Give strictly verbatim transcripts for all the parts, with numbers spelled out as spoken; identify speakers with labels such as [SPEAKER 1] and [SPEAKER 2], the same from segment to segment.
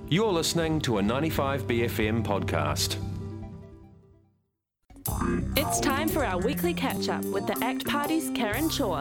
[SPEAKER 1] You're listening to a ninety-five B F M podcast.
[SPEAKER 2] It's time for our weekly catch-up with the ACT Party's Karen Shaw.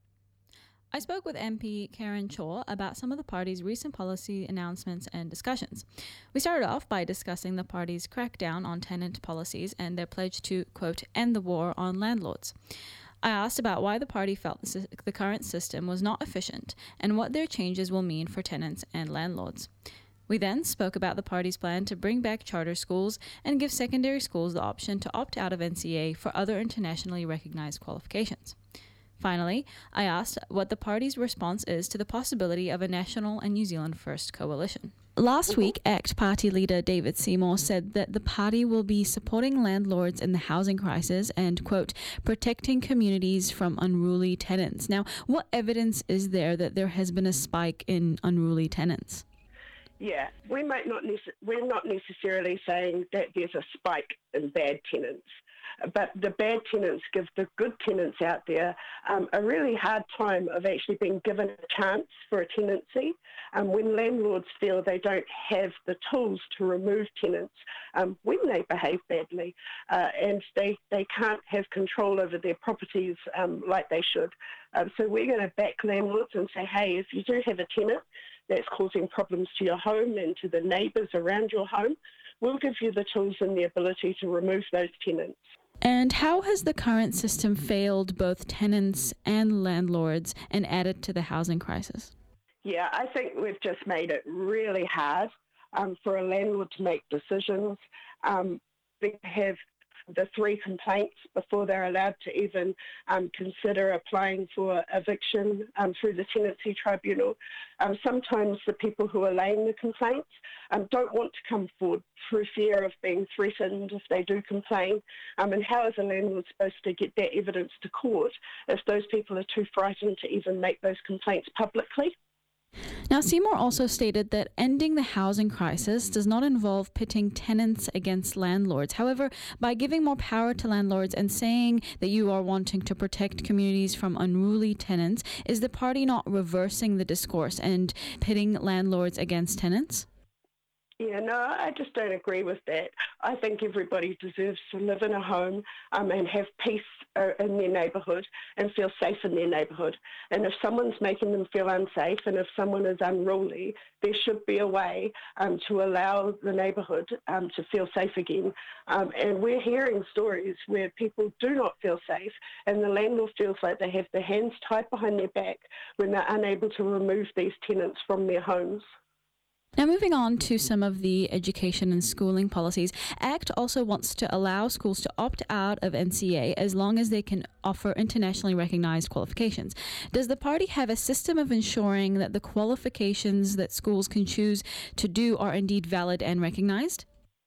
[SPEAKER 3] I spoke with M P Karen Shaw about some of the party's recent policy announcements and discussions. We started off by discussing the party's crackdown on tenant policies and their pledge to, quote, end the war on landlords. I asked about why the party felt the, the current system was not efficient and what their changes will mean for tenants and landlords. We then spoke about the party's plan to bring back charter schools and give secondary schools the option to opt out of N C A for other internationally recognized qualifications. Finally, I asked what the party's response is to the possibility of a national and New Zealand First coalition. Last week, ACT Party leader David Seymour said that the party will be supporting landlords in the housing crisis and, quote, protecting communities from unruly tenants. Now, what evidence is there that there has been a spike in unruly tenants?
[SPEAKER 4] Yeah, we might not nece- we're not necessarily saying that there's a spike in bad tenants, but the bad tenants give the good tenants out there um, a really hard time of actually being given a chance for a tenancy. Um, when landlords feel they don't have the tools to remove tenants um, when they behave badly, uh, and they, they can't have control over their properties um, like they should. Um, so we're going to back landlords and say, hey, if you do have a tenant that's causing problems to your home and to the neighbours around your home, we'll give you the tools and the ability to remove those tenants.
[SPEAKER 3] And how has the current system failed both tenants and landlords and added to the housing crisis?
[SPEAKER 4] Yeah, I think we've just made it really hard um, for a landlord to make decisions. Um, they have the three complaints before they're allowed to even um, consider applying for eviction um, through the tenancy tribunal. Um, sometimes the people who are laying the complaints um, don't want to come forward through fear of being threatened if they do complain. Um, and how is a landlord supposed to get that evidence to court if those people are too frightened to even make those complaints publicly?
[SPEAKER 3] Now, Seymour also stated that ending the housing crisis does not involve pitting tenants against landlords. However, by giving more power to landlords and saying that you are wanting to protect communities from unruly tenants, is the party not reversing the discourse and pitting landlords against tenants?
[SPEAKER 4] Yeah, no, I just don't agree with that. I think everybody deserves to live in a home um, and have peace uh, in their neighbourhood and feel safe in their neighbourhood. And if someone's making them feel unsafe and if someone is unruly, there should be a way um, to allow the neighbourhood um, to feel safe again. Um, and we're hearing stories where people do not feel safe and the landlord feels like they have their hands tied behind their back when they're unable to remove these tenants from their homes.
[SPEAKER 3] Now, moving on to some of the education and schooling policies, ACT also wants to allow schools to opt out of N C A as long as they can offer internationally recognized qualifications. Does the party have a system of ensuring that the qualifications that schools can choose to do are indeed valid and recognized?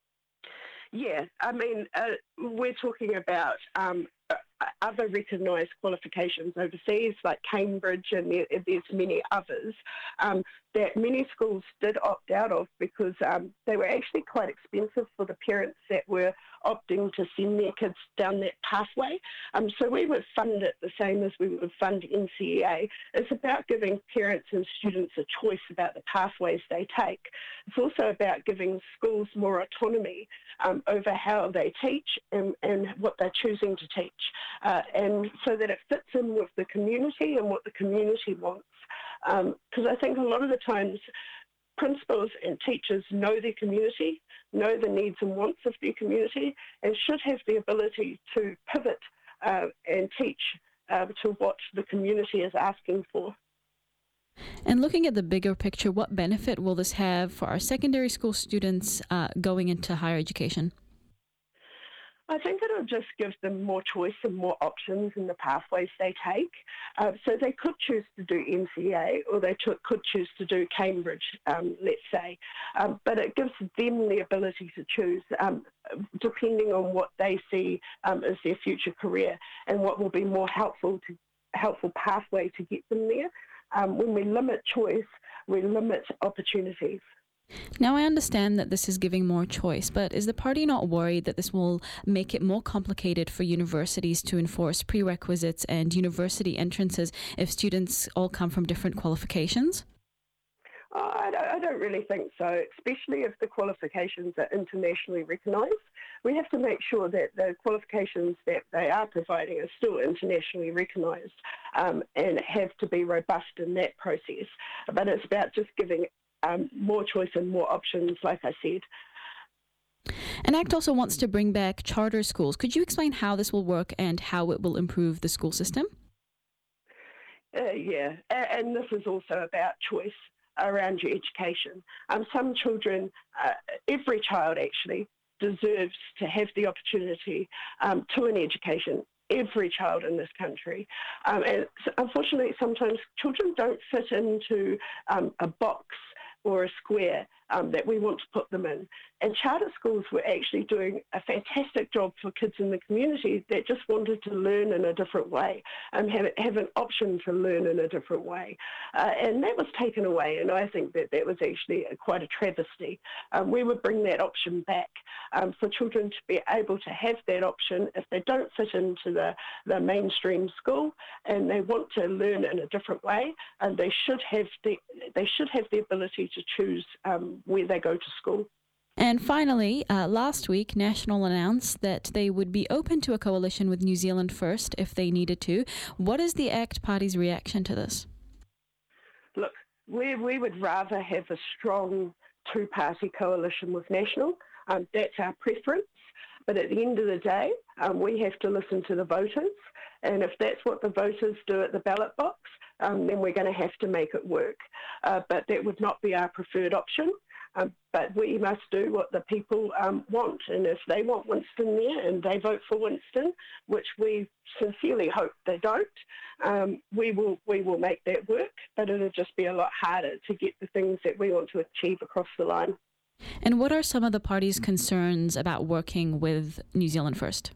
[SPEAKER 4] Yeah, I mean, uh, we're talking about um, other recognised qualifications overseas, like Cambridge, and there, there's many others, um, that many schools did opt out of because um, they were actually quite expensive for the parents that were opting to send their kids down that pathway. Um, so we would fund it the same as we would fund N C E A. It's about giving parents and students a choice about the pathways they take. It's also about giving schools more autonomy um, over how they teach and, and what they're choosing to teach, uh, and so that it fits in with the community and what the community wants. Because um, I think a lot of the times principals and teachers know their community, know the needs and wants of their community, and should have the ability to pivot uh, and teach uh, to what the community is asking for.
[SPEAKER 3] And looking at the bigger picture, what benefit will this have for our secondary school students uh, going into higher education?
[SPEAKER 4] I think it'll just give them more choice and more options in the pathways they take. Uh, so they could choose to do N C A or they ch- could choose to do Cambridge, um, let's say. Um, but it gives them the ability to choose um, depending on what they see um, as their future career and what will be more helpful to helpful pathway to get them there. Um, when we limit choice, we limit opportunities.
[SPEAKER 3] Now, I understand that this is giving more choice, but is the party not worried that this will make it more complicated for universities to enforce prerequisites and university entrances if students all come from different qualifications?
[SPEAKER 4] Oh, I, don't, I don't really think so, especially if the qualifications are internationally recognised. We have to make sure that the qualifications that they are providing are still internationally recognised um, and have to be robust in that process. But it's about just giving um, more choice and more options, like I said.
[SPEAKER 3] And ACT also wants to bring back charter schools. Could you explain how this will work and how it will improve the school system?
[SPEAKER 4] Uh, yeah, and this is also about choice around your education. Um, some children, uh, every child actually, deserves to have the opportunity um, to an education. Every child in this country. Um, and unfortunately, sometimes children don't fit into um, a box or a square um, that we want to put them in. And charter schools were actually doing a fantastic job for kids in the community that just wanted to learn in a different way and have, have an option to learn in a different way. Uh, and that was taken away, and I think that that was actually a, quite a travesty. Um, we would bring that option back um, for children to be able to have that option if they don't fit into the, the mainstream school and they want to learn in a different way, and they should have the, they should have the ability to choose um, where they go to school.
[SPEAKER 3] And finally, uh, last week, National announced that they would be open to a coalition with New Zealand First if they needed to. What is the ACT Party's reaction to this?
[SPEAKER 4] Look, we, we would rather have a strong two-party coalition with National. Um, that's our preference. But at the end of the day, um, we have to listen to the voters. And if that's what the voters do at the ballot box, um, then we're going to have to make it work. Uh, but that would not be our preferred option. Um, but we must do what the people um, want. And if they want Winston there and they vote for Winston, which we sincerely hope they don't, um, we will we will make that work. But it'll just be a lot harder to get the things that we want to achieve across the line.
[SPEAKER 3] And what are some of the party's concerns about working with New Zealand First?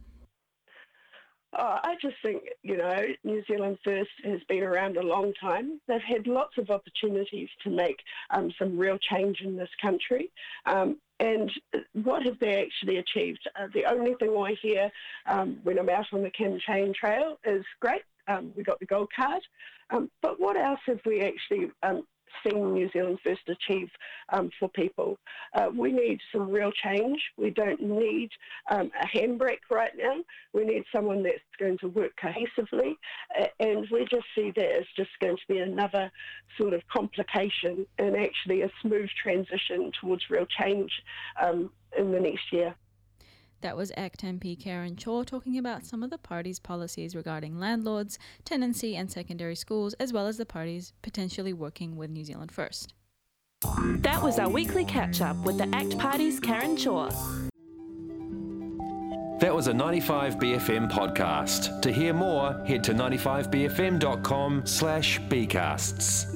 [SPEAKER 4] Oh, I just think, you know, New Zealand First has been around a long time. They've had lots of opportunities to make um, some real change in this country. Um, and what have they actually achieved? Uh, the only thing I hear um, when I'm out on the campaign trail is, great, um, we got the gold card. Um, but what else have we actually um, seen New Zealand First achieve um, for people? Uh, we need some real change. We don't need um, a handbrake right now. We need someone that's going to work cohesively, uh, and we just see that as just going to be another sort of complication and actually a smooth transition towards real change um, in the next year.
[SPEAKER 3] That was ACT M P Karen Chaw talking about some of the party's policies regarding landlords, tenancy and secondary schools, as well as the parties potentially working with New Zealand First.
[SPEAKER 2] That was our weekly catch-up with the ACT Party's Karen Chaw.
[SPEAKER 1] That was a ninety-five B F M podcast. To hear more, head to ninety-five b f m dot com slash b casts.